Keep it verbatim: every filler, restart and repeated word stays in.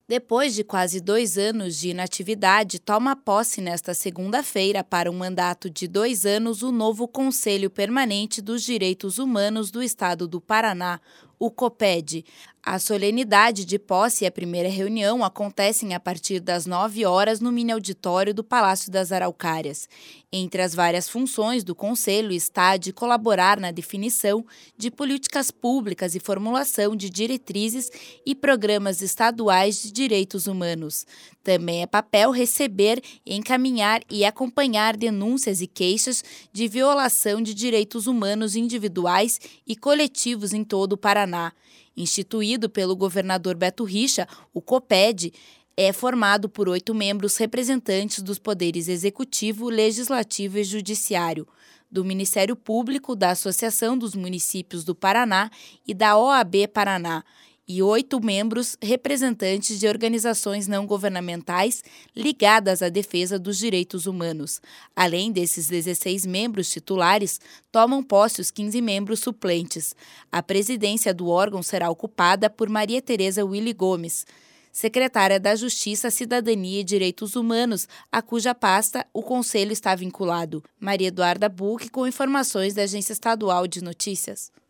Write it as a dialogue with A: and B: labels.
A: Depois de quase dois anos de inatividade, toma posse nesta segunda-feira para um mandato de dois anos o novo Conselho Permanente dos Direitos Humanos do Estado do Paraná, o COPED. A solenidade de posse e a primeira reunião acontecem a partir das nove horas no mini auditório do Palácio das Araucárias. Entre as várias funções do Conselho está a de colaborar na definição de políticas públicas e formulação de diretrizes e programas estaduais de direitos humanos. Também é papel receber, encaminhar e acompanhar denúncias e queixas de violação de direitos humanos individuais e coletivos em todo o Paraná. Instituído pelo governador Beto Richa, o COPED é formado por oito membros representantes dos poderes executivo, legislativo e judiciário, do Ministério Público, da Associação dos Municípios do Paraná e da O A B Paraná, e oito membros representantes de organizações não governamentais ligadas à defesa dos direitos humanos. Além desses dezesseis membros titulares, tomam posse os quinze membros suplentes. A presidência do órgão será ocupada por Maria Tereza Willy Gomes, secretária da Justiça, Cidadania e Direitos Humanos, a cuja pasta o Conselho está vinculado. Maria Eduarda Buch, com informações da Agência Estadual de Notícias.